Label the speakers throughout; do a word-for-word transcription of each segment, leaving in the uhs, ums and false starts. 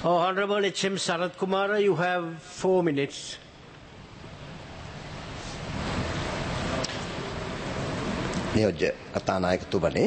Speaker 1: Oh, Honorable H M Sarath Kumara, you have four minutes.
Speaker 2: නියෝජ්‍ය කතානායකතුමනි,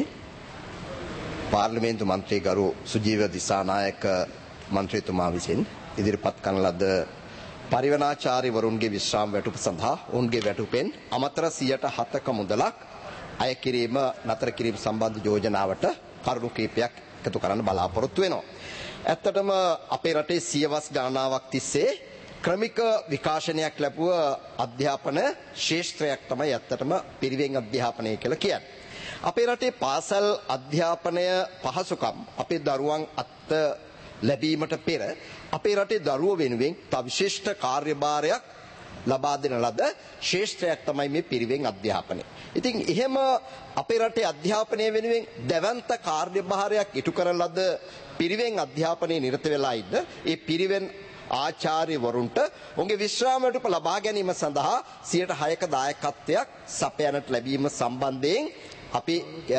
Speaker 2: පාර්ලිමේන්තු මන්ත්‍රී ගරු සුජීව දිසානායක මන්ත්‍රීතුමා විසින් ඉදිරිපත් කරන ලද පරිවනාචාර්යවරුන්ගේ විශ්‍රාම වැටුප සඳහා ඔවුන්ගේ වැටුපෙන් අමතර සියයට හතක මුදලක් අය කිරීම නතර කිරීම සම්බන්ධ යෝජනාවට කරුණු කිහිපයක් එකතු කරන්න බලාපොරොත්තු වෙනවා. ඇත්තටම අපේ රටේ සියවස් ගණනාවක් තිස්සේ ක්‍රමික විකාශනයක් ලැබුව අධ්‍යාපන ශාස්ත්‍රයක් තමයි ඇත්තටම පිරිවෙන් අධ්‍යාපනය කියලා කියන්නේ. අපේ රටේ පාසල් අධ්‍යාපනය පහසුකම් අපේ දරුවන් අත් ලැබීමට පෙර අපේ රටේ දරුවෝ වෙනුවෙන් තව විශිෂ්ට කාර්යභාරයක් ලබා දෙන ලද ශාස්ත්‍රයක් තමයි මේ පිරිවෙන් අධ්‍යාපනය. ඉතින් එහෙම අපේ රටේ අධ්‍යාපනය වෙනුවෙන් දැවැන්ත කාර්යභාරයක් ඉටු කරන ලද පිරිවෙන් අධ්‍යාපනයේ නිරත වෙලා ඉන්න ඒ පිරිවෙන් ආචාර්යවරුන්ට ඔවුන්ගේ විශ්‍රාම වැටුප ලබා ගැනීම සඳහා සියයට හයක දායකත්වයක් සපයන්නට ලැබීම සම්බන්ධයෙන් අපි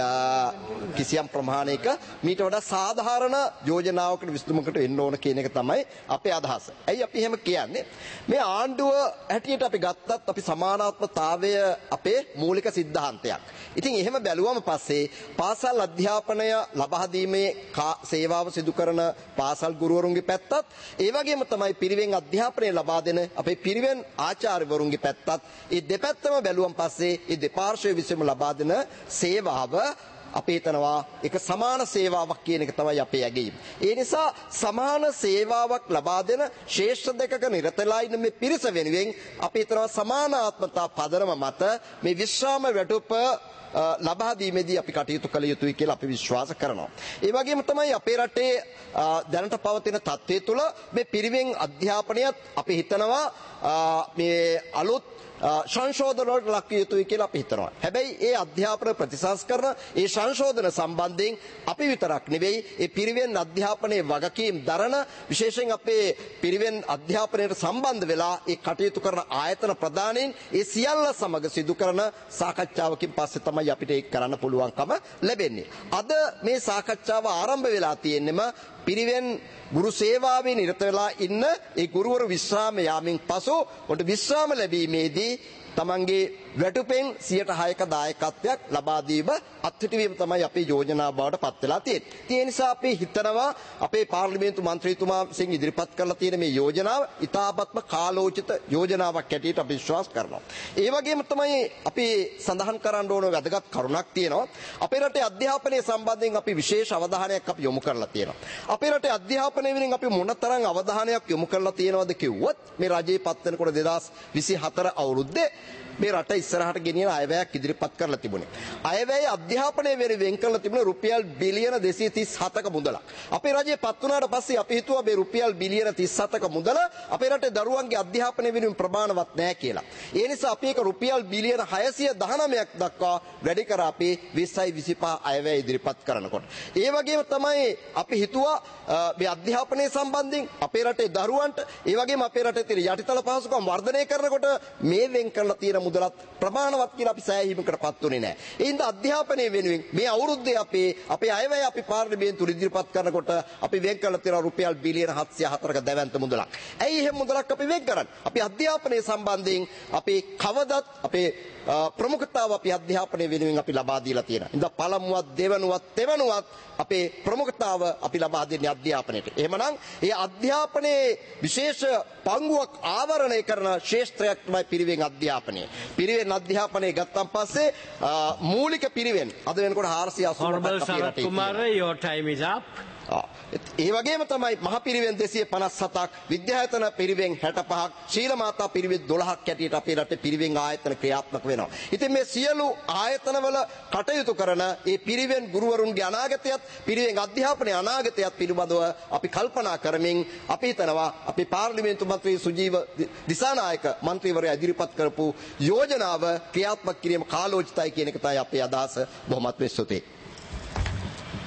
Speaker 2: කිසියම් ප්‍රමාණයක මීට වඩා සාධාරණ යෝජනාවකට විසඳුමකට එන්න ඕන කියන එක තමයි අපේ අදහස. ඇයි අපි එහෙම කියන්නේ? මේ ආණ්ඩුව හැටියට අපි ගත්තත් අපි සමානාත්මතාවය අපේ මූලික સિદ્ધාන්තයක්. ඉතින් එහෙම බැලුවම පස්සේ පාසල් අධ්‍යාපනය ලබා දීමේ සේවාව සිදු කරන පාසල් ගුරුවරුන්ගේ පැත්තත් ඒ වගේම තමයි පිරිවෙන් අධ්‍යාපනය ලබා දෙන අපේ පිරිවෙන් ආචාර්යවරුන්ගේ පැත්තත් මේ දෙපැත්තම බැලුවම පස්සේ මේ දෙපාර්ශ්වය විසින්ම ලබා දෙන සේවාව අපි හිතනවා ඒක සමාන සේවාවක් කියන එක තමයි අපේ ඇගීම. ඒ නිසා සමාන සේවාවක් ලබා දෙන ශේෂ්ඨ දෙකක නිරතලා ඉන්න මේ පිරිස වෙනුවෙන් අපි හිතනවා සමානාත්මතා පදනම මත මේ විශ්‍රාම වැටුප ලබා දීමේදී අපි කටයුතු කළ යුතුයි කියලා අපි විශ්වාස කරනවා. ඒ වගේම තමයි අපේ රටේ දැනට පවතින තත්ත්වය තුළ මේ පිරිවෙන් අධ්‍යාපනයත් අපි හිතනවා මේ අලුත් සංශෝධන වලට ලක් විය යුතුයි කියලා අපි හිතනවා. හැබැයි ඒ අධ්‍යාපන ප්‍රතිසංස්කරණ ඒ සංශෝධන සම්බන්ධයෙන් අපි විතරක් නෙවෙයි ඒ පිරිවෙන් අධ්‍යාපනයේ වගකීම් දරන විශේෂයෙන් අපේ පිරිවෙන් අධ්‍යාපනයට සම්බන්ධ වෙලා ඒ කටයුතු කරන ආයතන ප්‍රධානීන් ඒ සියල්ල සමග සිදු කරන සාකච්ඡාවකින් පස්සේ තමයි අපිට ඒක කරන්න පුළුවන්කම ලැබෙන්නේ. අද මේ සාකච්ඡාව ආරම්භ වෙලා තියෙන්නෙම පිරිවෙන් ගුරු සේවාවේ නිරත වෙලා ඉන්න ඒ ගුරුවරු විශ්‍රාම යාමෙන් පසු උන්ට විශ්‍රාම ලැබීමේදී තමන්ගේ වැටුපෙන් සියයට හයක දායකත්වයක් ලබා දීම අත්හිටුවීම තමයි අපේ යෝජනාව බවට පත් වෙලා තියෙන්නේ. ඒ නිසා අපි හිතනවා අපේ පාර්ලිමේන්තු මන්ත්‍රීතුමා විසින් ඉදිරිපත් කරලා තියෙන මේ යෝජනාව ඉතාමත්ම කාලෝචිත යෝජනාවක් හැටියට අපි විශ්වාස කරනවා. ඒ වගේම තමයි අපි සඳහන් කරන්න ඕන වැදගත් කරුණක් තියෙනවා. අපේ රටේ අධ්‍යාපනය සම්බන්ධයෙන් අපි විශේෂ අවධානයක් අපි යොමු කරලා තියෙනවා. අපේ රටේ අධ්‍යාපනය වෙනින් අපි මොනතරම් අවධානයක් යොමු කරලා තියෙනවද කිව්වොත් මේ රජයේ පත් වෙනකොට දෙදාස් විසිහතර අවුරුද්දේ මේ රට ඉස්සරහට ගෙනියන අයවැයක් ඉදිරිපත් කරලා තිබුණේ. අයවැය අධ්‍යාපනය වෙනුවෙන් කරලා තිබුණේ රුපියල් බිලියන දෙසිය තිස් හතක මුදලක්. අපේ රජය පත් වුණාට පස්සේ අපි හිතුවා මේ රුපියල් බිලියන තිස් හතක මුදල අපේ රටේ දරුවන්ගේ අධ්‍යාපනය වෙනුවෙන් ප්‍රමාණවත් නැහැ කියලා. ඒ නිසා අපි ඒක රුපියල් බිලියන හයසිය දහනවයක් දක්වා වැඩි කර අපි විස්සයි විසිපහ අයවැය ඉදිරිපත් කරනකොට. ඒ වගේම තමයි අපි හිතුවා මේ අධ්‍යාපනය සම්බන්ධයෙන් අපේ රටේ දරුවන්ට ඒ වගේම අපේ රටේ තියෙන යටිතල පහසුකම් වර්ධනය කරනකොට මේ වෙන් කරලා තියෙන මුදලත් ප්‍රමාණවත් කියලා අපි සෑහීමකටපත් උනේ නැහැ. ඒ හින්දා අධ්‍යාපනය වෙනුවෙන් මේ අවුරුද්දේ අපේ අපේ අයවැය අපි පාර්ලිමේන්තුවට ඉදිරිපත් කරනකොට අපි වෙන් කරලා තියෙන රුපියල් බිලියන හත්සිය හතරක දැවැන්ත මුදලක්. ඇයි එහෙම මුදලක් අපි වෙන් කරන්නේ? අපි අධ්‍යාපනය සම්බන්ධයෙන් අපි කවදත් අපේ ප්‍රමුඛතාව අපි අධ්‍යාපනය වෙනුවෙන් අපි ලබා දීලා තියෙනවා. ඉතින් පළමුවත් දෙවනුවත් තෙවනුවත් අපේ ප්‍රමුඛතාව අපි ලබා දෙන්නේ අධ්‍යාපනයට. එහෙමනම් ඒ අධ්‍යාපනයේ විශේෂ පංගුවක් ආවරණය කරන ශාස්ත්‍රයක් තමයි පිරිවෙන් අධ්‍යාපනය. පිරිවෙන් අධ්‍යාපනය ගත්තන් පස්සේ මූලික පිරිවෙන් අද වෙනකොට හාරසිය අසූවක
Speaker 1: Sarath Kumara, your time is up.
Speaker 2: ඒ වගේම තමයි මහ පිරිවෙන් දෙසිය පනස් හතක්, විද්‍යායතන පිරිවෙන් හැට පහක්, ශීල මාතා පිරිවෙන් දොළහක් හැටියට අපේ රටේ පිරිවෙන් ආයතන ක්‍රියාත්මක වෙනවා. ඉතින් මේ සියලු ආයතනවල කටයුතු කරන ඒ පිරිවෙන් ගුරුවරුන්ගේ අනාගතයත් පිරිවෙන් අධ්‍යාපනයේ අනාගතයත් පිළිබඳව අපි කල්පනා කරමින් අපි හිතනවා අපි පාර්ලිමේන්තු මන්ත්‍රී සුජීව දිසානායක මන්ත්‍රීවරයා ඉදිරිපත් කරපු යෝජනාව ක්‍රියාත්මක කිරීම කාලෝචිතයි කියන එක තමයි අපේ අදහස. බොහොමත් ස්තුතියි.